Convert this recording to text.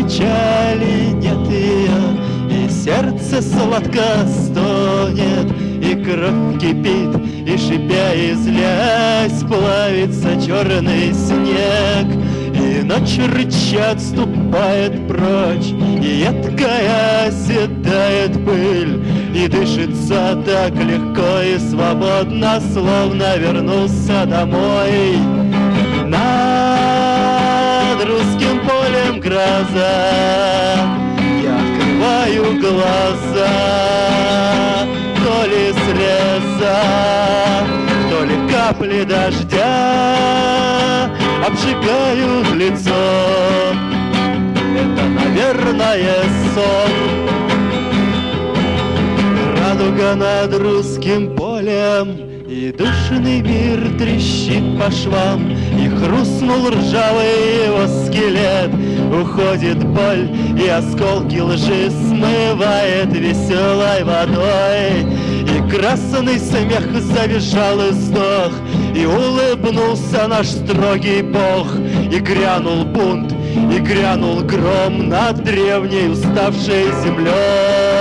печали нет ее, и сердце сладко стонет, и кровь кипит, и шипя и злясь плавится черный снег. И ночь рыча отступает прочь, и едкая оседает пыль, и дышится так легко и свободно, словно вернулся домой. Над русским полем гроза, я открываю глаза, то ли среза, то ли капли дождя обжигают лицо. Это, наверное, сон. Радуга над русским полем, и душный мир трещит по швам, и хрустнул ржавый его скелет. Уходит боль, и осколки лжи смывает веселой водой. И красный смех завизжал и сдох, и улыбнулся наш строгий бог. И грянул бунт, и грянул гром над древней уставшей землей.